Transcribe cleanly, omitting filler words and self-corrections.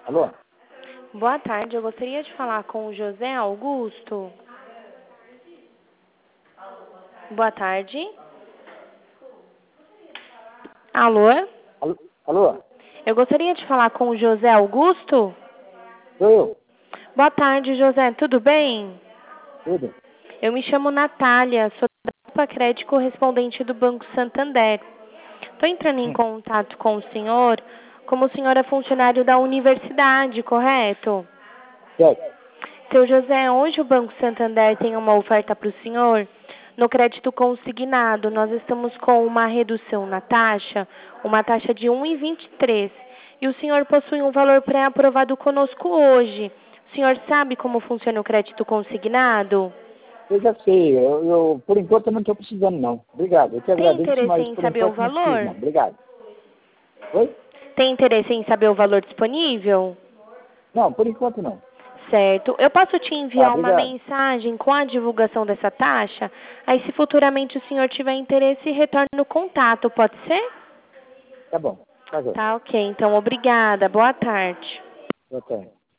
Alô? Boa tarde, eu gostaria de falar com o José Augusto. Boa tarde. Alô? Alô? Eu gostaria de falar com o José Augusto. Sou eu. Boa tarde, José, tudo bem? Tudo? Eu me chamo Natália, sou da Opa Crédito correspondente do Banco Santander. Estou entrando em contato com o senhor, como o senhor é funcionário da universidade, correto? Certo. Seu José, hoje o Banco Santander tem uma oferta para o senhor. No crédito consignado, nós estamos com uma redução na taxa, uma taxa de 1,23. E o senhor possui um valor pré-aprovado conosco hoje. O senhor sabe como funciona o crédito consignado? Eu já sei. Por enquanto, eu não estou precisando, não. Obrigado. Eu te Tem agradeço, interesse mas em por saber o enquanto não preciso, não. valor? Obrigado. Oi? Tem interesse em saber o valor disponível? Não, por enquanto não. Certo. Eu posso te Tá, enviar uma obrigado. mensagem com a divulgação dessa taxa? Aí, se futuramente o senhor tiver interesse, retorne o contato, pode ser? Tá bom. Tá bom. Tá, ok. Então, obrigada. Boa tarde. Boa tarde.